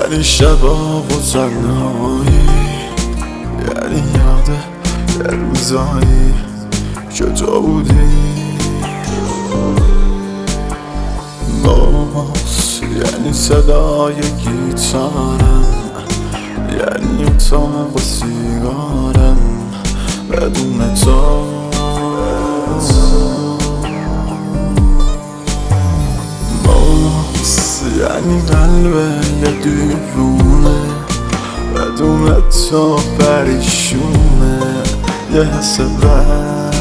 یعنی شبا و تنهایی، یعنی یاد یه روزایی که تو بودی باز، یعنی صدای گیتارم، یعنی اتاق و سیگارم بدون تو باز، یعنی قلب یه دیوونه بدون تو پریشونه یه حس بد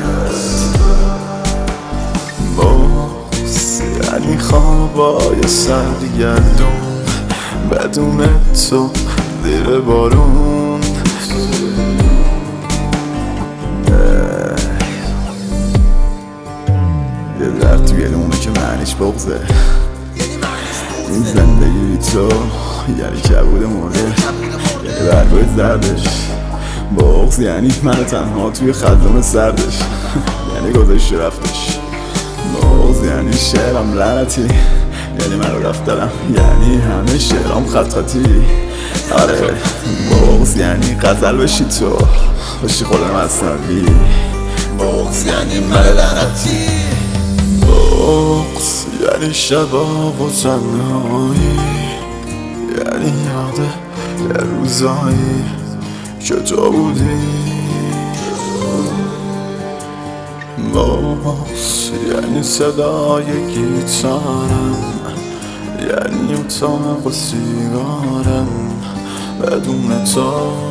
باز، یعنی خوابای سرگردون بدون تو زیر بارون یه درد توی دلمونه که معنیش بغضه. این زندگی بی تو یعنی کبود مرده، یعنی برگای زردش. بغض یعنی من تنها توی خزان سردش، یعنی گذشت رفتش. بغض یعنی شعرم لعنتی، یعنی من رو رفت دارم، یعنی همه شعرام خطاتی. آره بغض یعنی غزل بشی تو، بشی خودم اصنبی. بغض یعنی من لعنتی. بغض یعنی شبا و تنهایی، یعنی یاد یه روزایی که تو بودی باز، یعنی صدای گیتارم، یعنی اتاق و سیگارم بدون تو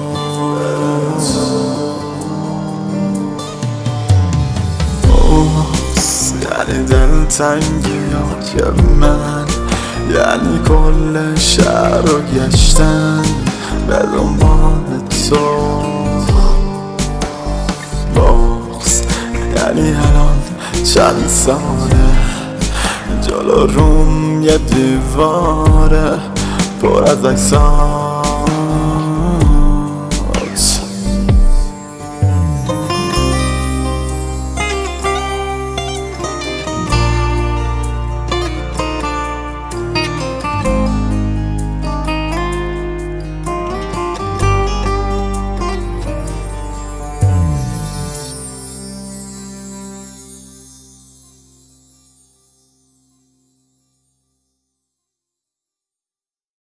باز، یعنی دلتنگیای من، یعنی کل شهر رو گشتن به دنبال تو باز، یعنی الان چند ساله جلو روم یه دیواره پر از عکس‌ها